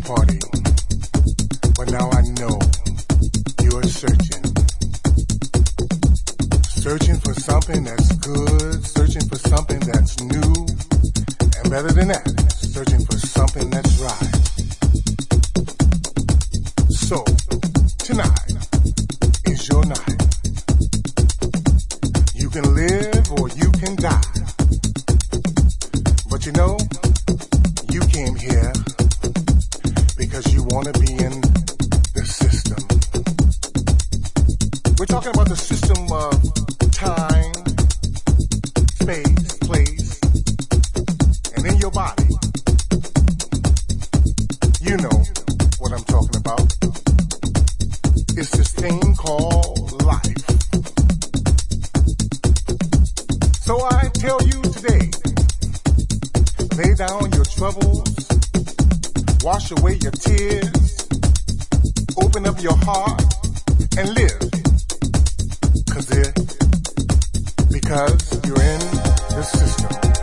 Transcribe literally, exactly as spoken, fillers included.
party, but now I know you're searching. Searching for something that's good, searching for something that's new, and better than that, searching for something that's right. So, tonight is your night. You can live or you can die. But you know, you came here because you want to be in the system. We're talking about the system of time, space, place, and in your body. You know what I'm talking about. It's this thing called life. So I tell you today, lay down your troubles, wash away your tears, open up your heart, and live. Cause it, because you're in the system.